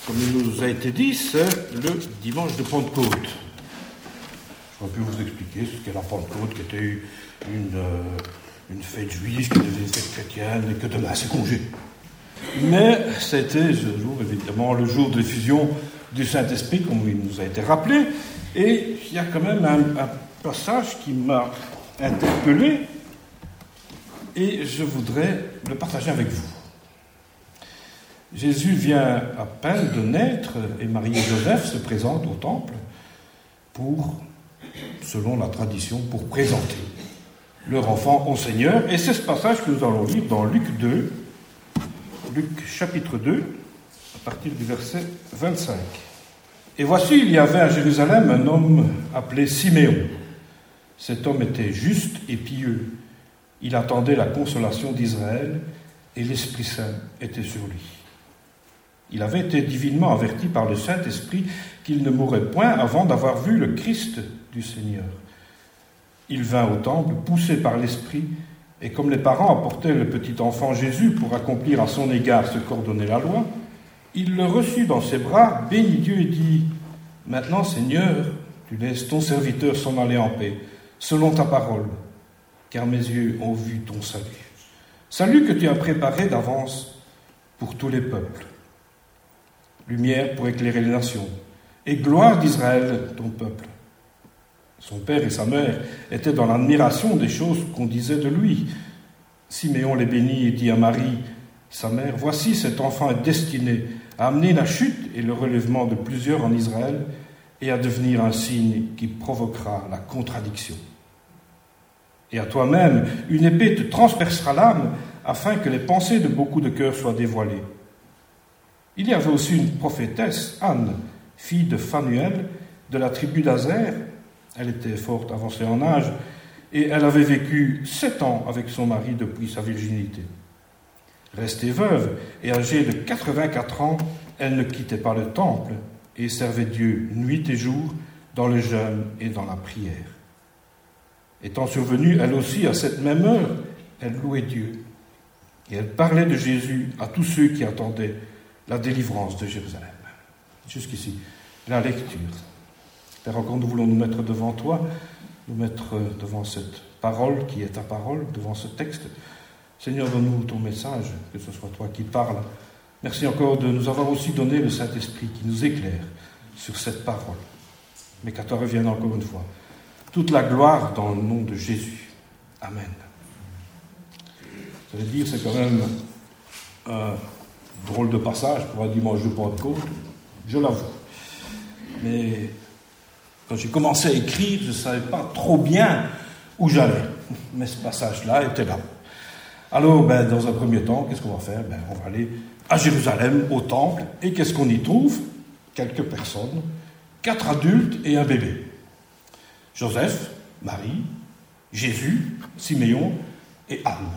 Comme il nous a été dit, c'est le dimanche de Pentecôte. Je vais plus vous expliquer ce qu'est la Pentecôte, qui était une fête juive, qui devait être fête chrétienne, et que demain c'est congé. Mais c'était ce jour, évidemment, le jour de l'effusion du Saint-Esprit, comme il nous a été rappelé. Et il y a quand même un passage qui m'a interpellé, et je voudrais le partager avec vous. Jésus vient à peine de naître et Marie et Joseph se présentent au temple pour, selon la tradition, pour présenter leur enfant au Seigneur. Et c'est ce passage que nous allons lire dans Luc chapitre 2, à partir du verset 25. Et voici, il y avait à Jérusalem un homme appelé Siméon. Cet homme était juste et pieux. Il attendait la consolation d'Israël et l'Esprit Saint était sur lui. Il avait été divinement averti par le Saint-Esprit qu'il ne mourrait point avant d'avoir vu le Christ du Seigneur. Il vint au temple, poussé par l'Esprit, et comme les parents apportaient le petit enfant Jésus pour accomplir à son égard ce qu'ordonnait la loi, il le reçut dans ses bras, bénit Dieu et dit : « Maintenant, Seigneur, tu laisses ton serviteur s'en aller en paix, selon ta parole, car mes yeux ont vu ton salut. Salut que tu as préparé d'avance pour tous les peuples. Lumière pour éclairer les nations, et gloire d'Israël, ton peuple. » Son père et sa mère étaient dans l'admiration des choses qu'on disait de lui. Siméon les bénit et dit à Marie, sa mère : « Voici, cet enfant est destiné à amener la chute et le relèvement de plusieurs en Israël et à devenir un signe qui provoquera la contradiction. Et à toi-même, une épée te transpercera l'âme afin que les pensées de beaucoup de cœurs soient dévoilées. » Il y avait aussi une prophétesse, Anne, fille de Phanuel, de la tribu d'Azer. Elle était fort avancée en âge, et elle avait vécu 7 ans avec son mari depuis sa virginité. Restée veuve et âgée de 84 ans, elle ne quittait pas le temple et servait Dieu nuit et jour dans le jeûne et dans la prière. Étant survenue, elle aussi, à cette même heure, elle louait Dieu. Et elle parlait de Jésus à tous ceux qui attendaient la délivrance de Jérusalem. Jusqu'ici, la lecture. Père, encore nous voulons nous mettre devant toi, nous mettre devant cette parole qui est ta parole, devant ce texte. Seigneur, donne-nous ton message, que ce soit toi qui parles. Merci encore de nous avoir aussi donné le Saint-Esprit qui nous éclaire sur cette parole. Mais qu'à toi revienne encore une fois toute la gloire dans le nom de Jésus. Amen. Vous allez dire, c'est quand même drôle de passage pour un dimanche de Pentecôte, je l'avoue. Mais quand j'ai commencé à écrire, je ne savais pas trop bien où j'allais. Mais ce passage-là était là. Alors, dans un premier temps, qu'est-ce qu'on va faire ? On va aller à Jérusalem, au temple. Et qu'est-ce qu'on y trouve ? Quelques personnes, 4 adultes et un bébé. Joseph, Marie, Jésus, Siméon et Anne.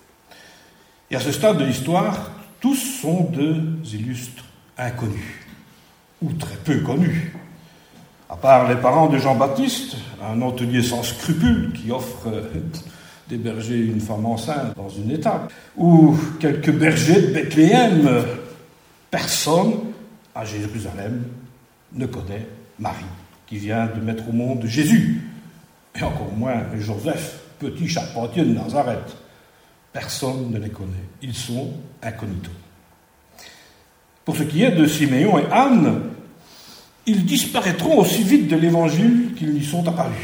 Et à ce stade de l'histoire, tous sont deux illustres inconnus, ou très peu connus. À part les parents de Jean-Baptiste, un hôtelier sans scrupules qui offre d'héberger une femme enceinte dans une étable, ou quelques bergers de Bethléem, personne à Jérusalem ne connaît Marie, qui vient de mettre au monde Jésus, et encore moins Joseph, petit charpentier de Nazareth. Personne ne les connaît. Ils sont incognito. Pour ce qui est de Siméon et Anne, ils disparaîtront aussi vite de l'Évangile qu'ils n'y sont apparus.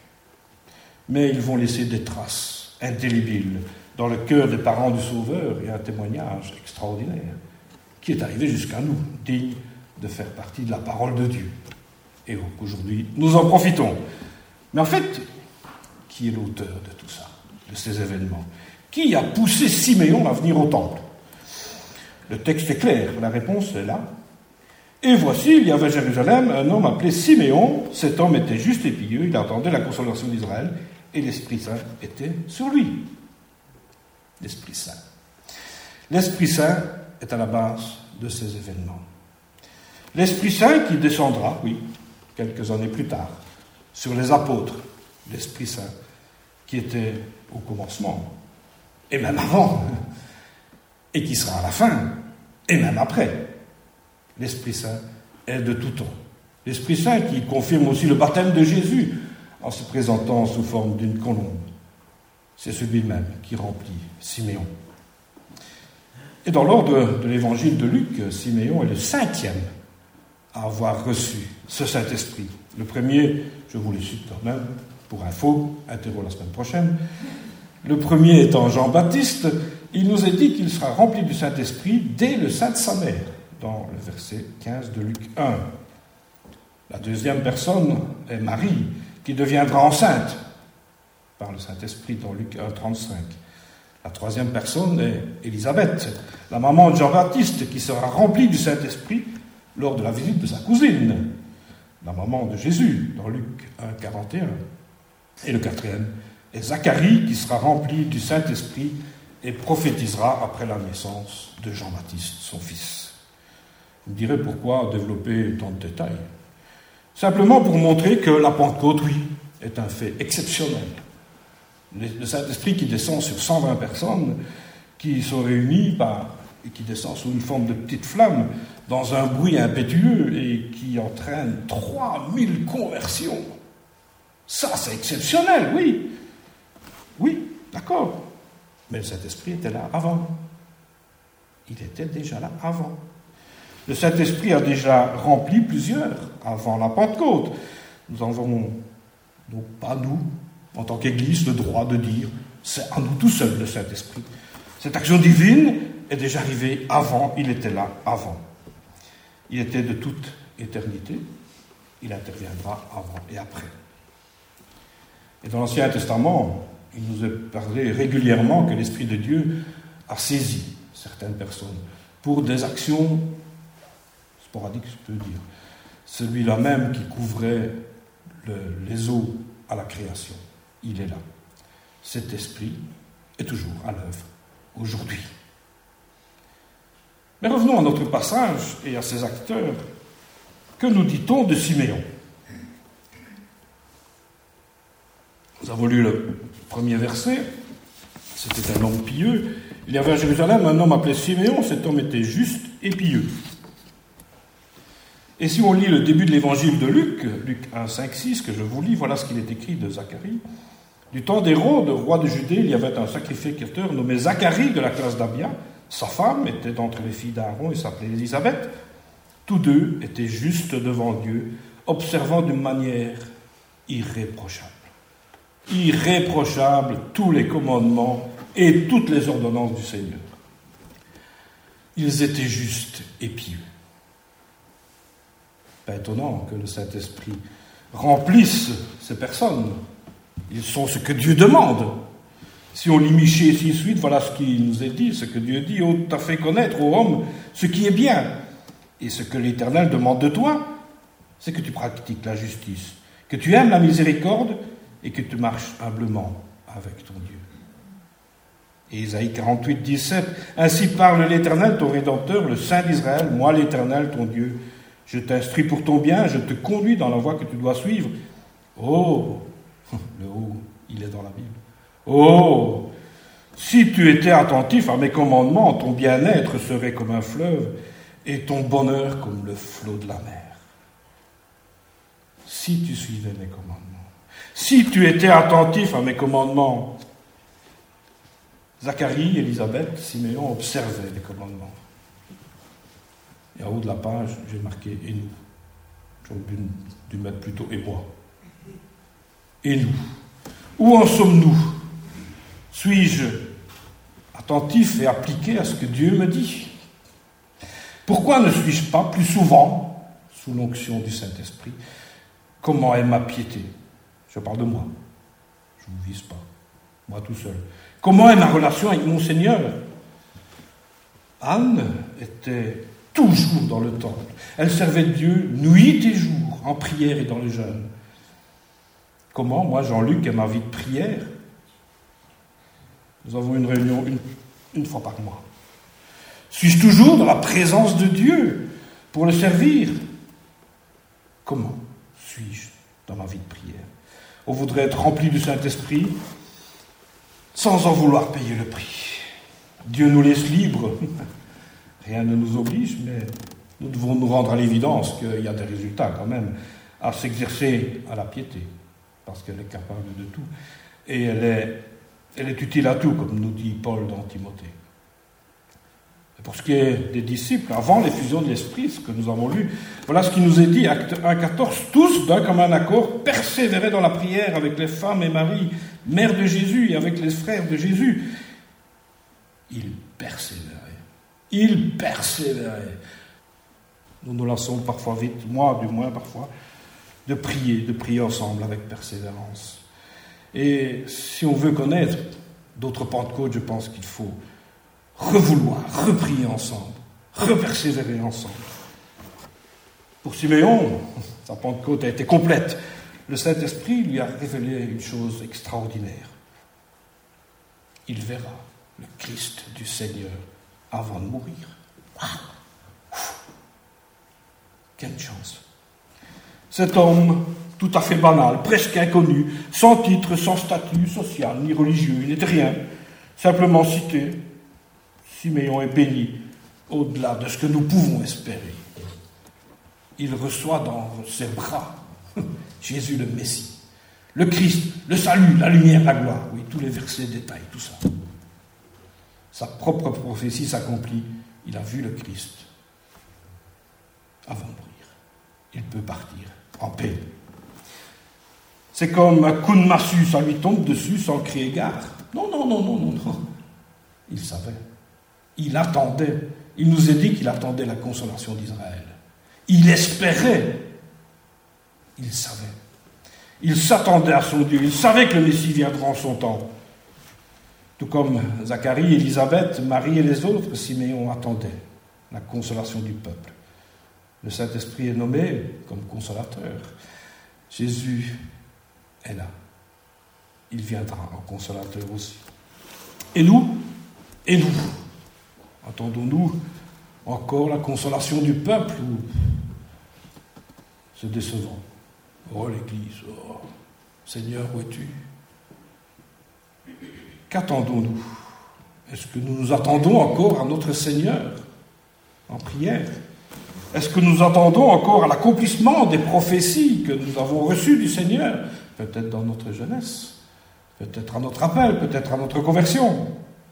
Mais ils vont laisser des traces indélébiles dans le cœur des parents du Sauveur et un témoignage extraordinaire qui est arrivé jusqu'à nous, digne de faire partie de la parole de Dieu. Et aujourd'hui, nous en profitons. Mais en fait, qui est l'auteur de tout ça, de ces événements ? Qui a poussé Siméon à venir au temple ? Le texte est clair, la réponse est là. Et voici, il y avait à Jérusalem un homme appelé Siméon. Cet homme était juste et pieux, il attendait la consolation d'Israël, et l'Esprit Saint était sur lui. L'Esprit Saint. L'Esprit Saint est à la base de ces événements. L'Esprit Saint qui descendra, oui, quelques années plus tard, sur les apôtres. L'Esprit Saint qui était au commencement, et même avant, et qui sera à la fin, et même après. l'Esprit Saint est de tout temps. L'Esprit Saint qui confirme aussi le baptême de Jésus en se présentant sous forme d'une colombe. C'est celui-même qui remplit Siméon. Et dans l'ordre de l'évangile de Luc, Siméon est le 5e à avoir reçu ce Saint-Esprit. Le premier, je vous le cite quand même, pour info, interro la semaine prochaine. Le premier étant Jean-Baptiste, il nous est dit qu'il sera rempli du Saint-Esprit dès le sein de sa mère, dans le verset 15 de Luc 1. La deuxième personne est Marie, qui deviendra enceinte par le Saint-Esprit dans Luc 1, 35. La troisième personne est Élisabeth, la maman de Jean-Baptiste, qui sera remplie du Saint-Esprit lors de la visite de sa cousine, la maman de Jésus, dans Luc 1, 41. Et le quatrième est Zacharie, qui sera rempli du Saint-Esprit et prophétisera après la naissance de Jean-Baptiste, son fils. Vous me direz pourquoi développer tant de détails? Simplement pour montrer que la Pentecôte, oui, est un fait exceptionnel. Le Saint-Esprit qui descend sur 120 personnes, qui sont réunies et qui descend sous une forme de petite flamme, dans un bruit impétueux et qui entraîne 3000 conversions. Ça, c'est exceptionnel, oui. Oui, d'accord. Mais le Saint-Esprit était là avant. Il était déjà là avant. Le Saint-Esprit a déjà rempli plusieurs avant la Pentecôte. Nous avons, donc pas nous, en tant qu'Église, le droit de dire c'est à nous tout seuls le Saint-Esprit. Cette action divine est déjà arrivée avant, il était là avant. Il était de toute éternité, il interviendra avant et après. Et dans l'Ancien Testament, il nous est parlé régulièrement que l'Esprit de Dieu a saisi certaines personnes pour des actions sporadiques, je peux dire. Celui-là même qui couvrait les eaux à la création, il est là. Cet Esprit est toujours à l'œuvre aujourd'hui. Mais revenons à notre passage et à ses acteurs. Que nous dit-on de Siméon? Nous avons lu le premier verset. C'était un homme pieux. Il y avait à Jérusalem un homme appelé Siméon. Cet homme était juste et pieux. Et si on lit le début de l'évangile de Luc, Luc 1, 5, 6, que je vous lis, voilà ce qu'il est écrit de Zacharie. Du temps d'Hérode, roi de Judée, il y avait un sacrificateur nommé Zacharie de la classe d'Abia. Sa femme était d'entre les filles d'Aaron et s'appelait Élisabeth. Tous deux étaient justes devant Dieu, observant d'une manière irréprochable. Irréprochable tous les commandements et toutes les ordonnances du Seigneur. Ils étaient justes et pieux. Pas étonnant que le Saint-Esprit remplisse ces personnes. Ils sont ce que Dieu demande. Si on lit Michée 6.8, voilà ce qu'il nous est dit, ce que Dieu dit: oh, t'as fait connaître aux hommes ce qui est bien. Et ce que l'Éternel demande de toi, c'est que tu pratiques la justice, que tu aimes la miséricorde et que tu marches humblement avec ton Dieu. Et Isaïe 48, 17, ainsi parle l'Éternel, ton Rédempteur, le Saint d'Israël, moi l'Éternel, ton Dieu. Je t'instruis pour ton bien, je te conduis dans la voie que tu dois suivre. Oh, le haut, il est dans la Bible. Oh, si tu étais attentif à mes commandements, ton bien-être serait comme un fleuve et ton bonheur comme le flot de la mer. Si tu suivais mes commandements, si tu étais attentif à mes commandements. Zacharie, Élisabeth, Siméon observaient les commandements. Et en haut de la page, j'ai marqué « et nous ». J'aurais dû mettre plutôt « et moi ». Et nous. Où en sommes-nous? Suis-je attentif et appliqué à ce que Dieu me dit? Pourquoi ne suis-je pas plus souvent, sous l'onction du Saint-Esprit, comment est ma piété? Je parle de moi. Je ne vous vise pas. Moi tout seul. Comment est ma relation avec mon Seigneur? Anne était toujours dans le temple. Elle servait Dieu nuit et jour, en prière et dans le jeûne. Comment, moi, Jean-Luc, est ma vie de prière? Nous avons une réunion une fois par mois. Suis-je toujours dans la présence de Dieu pour le servir? Comment suis-je dans ma vie de prière? On voudrait être rempli du Saint-Esprit sans en vouloir payer le prix. Dieu nous laisse libres. Rien ne nous oblige, mais Nous devons nous rendre à l'évidence qu'il y a des résultats quand même à s'exercer à la piété, parce qu'elle est capable de tout. Et elle est utile à tout, comme nous dit Paul dans Timothée. Et pour ce qui est des disciples, avant l'effusion de l'Esprit, ce que nous avons lu, voilà ce qui nous est dit, Acte 1,14, tous, d'un commun accord, persévéraient dans la prière avec les femmes et Marie, mère de Jésus, et avec les frères de Jésus. Ils persévéraient. Ils persévéraient. Nous nous lassons parfois vite, moi du moins parfois, de prier ensemble avec persévérance. Et si on veut connaître d'autres Pentecôtes, je pense qu'il faut revouloir, reprier ensemble, repersévérer ensemble. Pour Siméon, sa Pentecôte a été complète. Le Saint-Esprit lui a révélé une chose extraordinaire. Il verra le Christ du Seigneur avant de mourir. Waouh! Quelle chance! Cet homme, tout à fait banal, presque inconnu, sans titre, sans statut social ni religieux, il n'était rien, simplement cité, Siméon est béni au-delà de ce que nous pouvons espérer. Il reçoit dans ses bras Jésus le Messie, le Christ, le salut, la lumière, la gloire. Oui, tous les versets détaillent tout ça. Sa propre prophétie s'accomplit. Il a vu le Christ avant de mourir. Il peut partir en paix. C'est comme un coup de massue, ça lui tombe dessus sans crier gare. Non. Il savait. Il attendait. Il nous a dit qu'il attendait la consolation d'Israël. Il espérait. Il savait. Il s'attendait à son Dieu. Il savait que le Messie viendra en son temps. Tout comme Zacharie, Élisabeth, Marie et les autres, Siméon attendait la consolation du peuple. Le Saint-Esprit est nommé comme consolateur. Jésus est là. Il viendra en consolateur aussi. Et nous, attendons-nous encore la consolation du peuple ou c'est décevant? Oh l'Église, oh Seigneur, où es-tu? Qu'attendons-nous? Est-ce que nous nous attendons encore à notre Seigneur en prière? Est-ce que nous attendons encore à l'accomplissement des prophéties que nous avons reçues du Seigneur? Peut-être dans notre jeunesse, peut-être à notre appel, peut-être à notre conversion.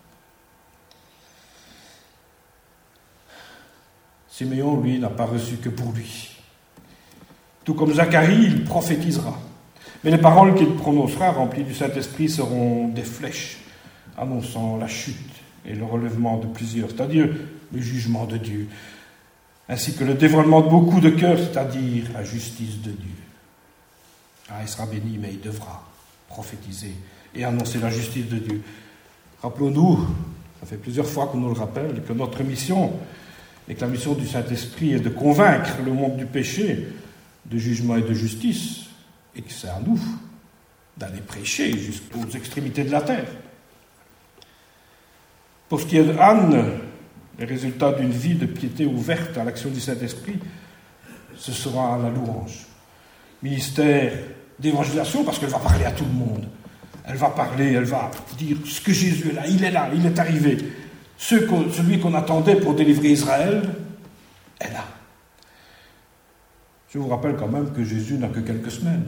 Siméon, lui, n'a pas reçu que pour lui. Tout comme Zacharie, il prophétisera. Mais les paroles qu'il prononcera, remplies du Saint-Esprit, seront des flèches annonçant la chute et le relèvement de plusieurs, c'est-à-dire le jugement de Dieu, ainsi que le dévoilement de beaucoup de cœurs, c'est-à-dire la justice de Dieu. Ah, il sera béni, mais il devra prophétiser et annoncer la justice de Dieu. Rappelons-nous, ça fait plusieurs fois qu'on nous le rappelle, que notre mission et que la mission du Saint-Esprit est de convaincre le monde du péché, de jugement et de justice, et que c'est à nous d'aller prêcher jusqu'aux extrémités de la terre. Pour ce qui est d'Anne, les résultats d'une vie de piété ouverte à l'action du Saint-Esprit, ce sera la louange. Ministère d'évangélisation, parce qu'elle va parler à tout le monde. Elle va parler, elle va dire ce que Jésus est là, il est arrivé. Celui qu'on attendait pour délivrer Israël est là. Je vous rappelle quand même que Jésus n'a que quelques semaines.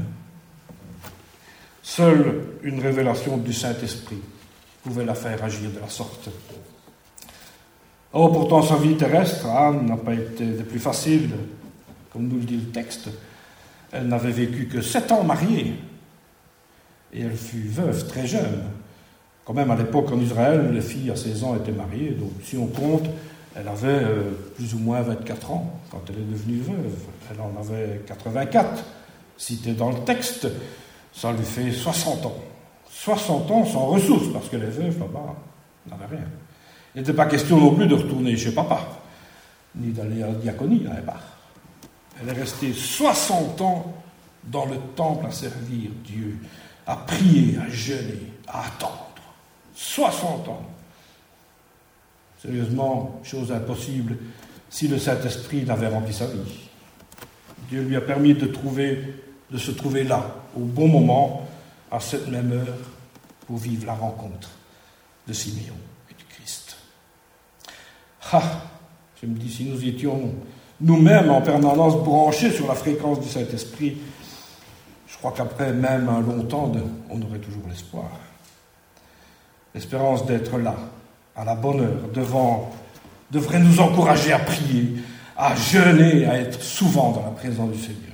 Seule une révélation du Saint-Esprit pouvait la faire agir de la sorte. Or, pourtant, sa vie terrestre, Anne, n'a pas été des plus faciles, comme nous le dit le texte. Elle n'avait vécu que 7 ans mariée, et elle fut veuve très jeune. Quand même, à l'époque, en Israël, les filles à 16 ans étaient mariées, donc si on compte, elle avait plus ou moins 24 ans quand elle est devenue veuve. Elle en avait 84, cité dans le texte, ça lui fait 60 ans. 60 ans sans ressources, parce que les veuves, là-bas, n'avaient rien. Il n'était pas question non plus de retourner chez papa, ni d'aller à la diaconie là-bas. Elle est restée 60 ans dans le temple à servir Dieu, à prier, à jeûner, à attendre. 60 ans. Sérieusement, chose impossible si le Saint-Esprit n'avait rempli sa vie. Dieu lui a permis de se trouver là, au bon moment, à cette même heure, pour vivre la rencontre de Siméon et du Christ. Ah, je me dis, si nous étions nous-mêmes en permanence branchés sur la fréquence du Saint-Esprit, je crois qu'après même un long temps, on aurait toujours l'espoir. L'espérance d'être là, à la bonne heure, devrait nous encourager à prier, à jeûner, à être souvent dans la présence du Seigneur.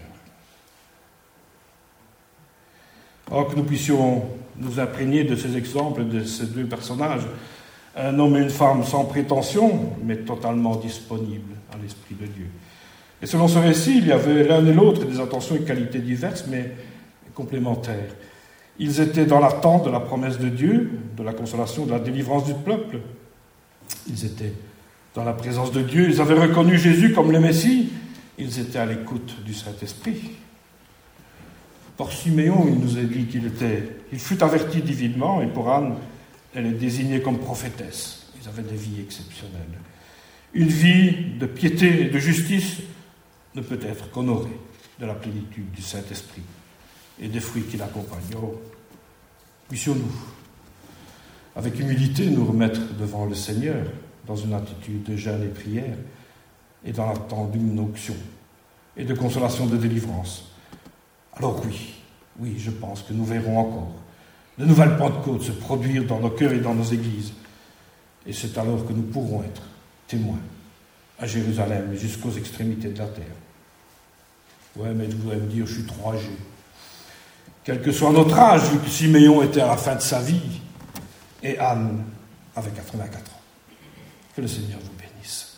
Or que nous puissions nous imprégner de ces exemples, de ces deux personnages, un homme et une femme sans prétention, mais totalement disponibles à l'Esprit de Dieu. Et selon ce récit, il y avait l'un et l'autre des intentions et qualités diverses, mais complémentaires. Ils étaient dans l'attente de la promesse de Dieu, de la consolation, de la délivrance du peuple. Ils étaient dans la présence de Dieu, ils avaient reconnu Jésus comme le Messie, ils étaient à l'écoute du Saint-Esprit. Pour Siméon, il nous a dit qu'il fut averti divinement, et pour Anne, elle est désignée comme prophétesse. Ils avaient des vies exceptionnelles. Une vie de piété et de justice ne peut être qu'honorée de la plénitude du Saint-Esprit et des fruits qui l'accompagnent. Oh, puissions-nous, avec humilité, nous remettre devant le Seigneur dans une attitude de jeûne et prière et dans l'attente d'une onction et de consolation de délivrance. Alors oui, je pense que nous verrons encore de nouvelles Pentecôtes se produire dans nos cœurs et dans nos églises. Et c'est alors que nous pourrons être témoins à Jérusalem jusqu'aux extrémités de la terre. Ouais, mais vous allez me dire, je suis trop âgé. Quel que soit notre âge, vu que Siméon était à la fin de sa vie et Anne avait 84 ans. Que le Seigneur vous bénisse.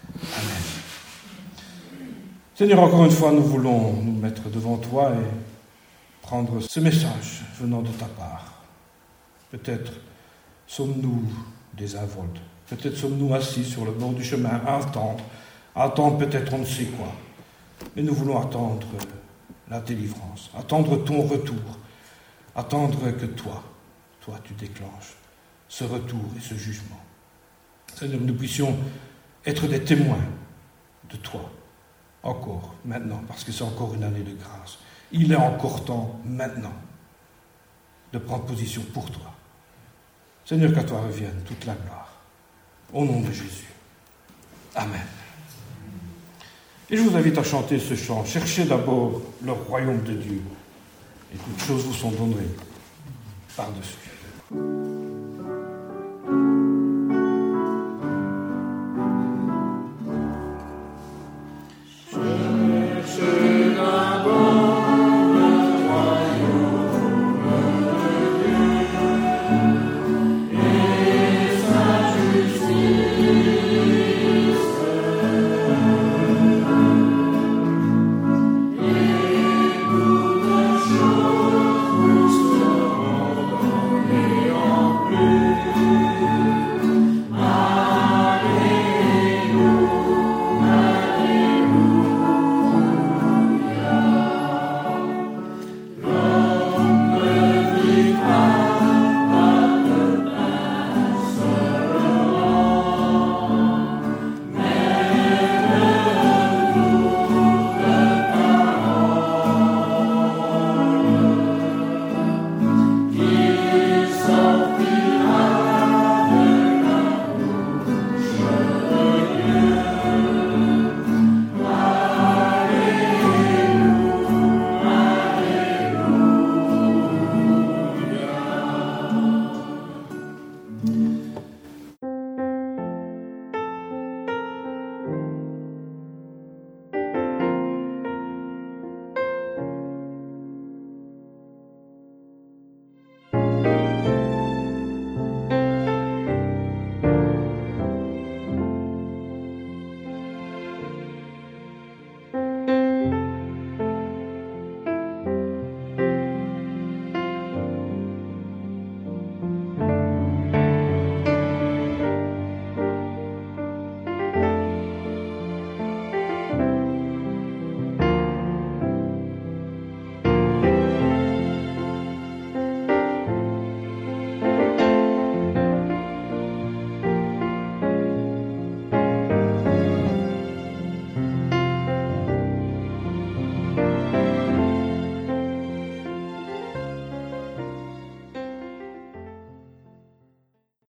Amen. Seigneur, encore une fois, nous voulons nous mettre devant toi et prendre ce message venant de ta part. Peut-être sommes-nous désinvoltes. Peut-être sommes-nous assis sur le bord du chemin à attendre peut-être on ne sait quoi. Mais nous voulons attendre la délivrance, attendre ton retour, attendre que toi, tu déclenches ce retour et ce jugement. Seigneur, que nous puissions être des témoins de toi, encore, maintenant, parce que c'est encore une année de grâce. Il est encore temps, maintenant, de prendre position pour toi. Seigneur, qu'à toi revienne toute la gloire. Au nom de Jésus. Amen. Et je vous invite à chanter ce chant. Cherchez d'abord le royaume de Dieu, et toutes choses vous sont données par-dessus.